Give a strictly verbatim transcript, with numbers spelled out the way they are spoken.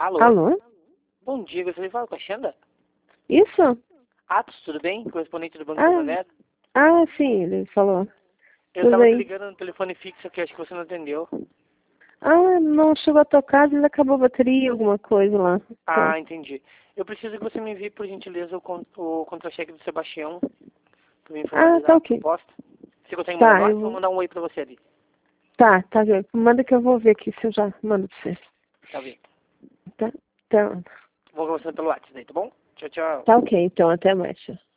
Alô? Alô? Bom dia, gostaria de falar com a Xanda? Isso? Atos, tudo bem? Correspondente do Banco Ah, Santander? ah, sim, ele falou. Eu Tudo estava te bem. ligando no telefone fixo que acho que você não atendeu. Ah, não chegou a tocar, ele acabou a bateria, alguma coisa lá. Tá. Ah, entendi. Eu preciso que você me envie, por gentileza, o, con o contra-cheque do Sebastião para me Ah, formalizar tá a ok. proposta. Você consegue mandar no Tá, eu WhatsApp? Vou vou... mandar um oi para você ali. Tá, tá bem. Manda que eu vou ver aqui se eu já mando pra você. Tá bem. Tá, tá, Vou conversando pelo WhatsApp daí, tá bom? Tchau, tchau. tá ok, então, até mais. Tchau.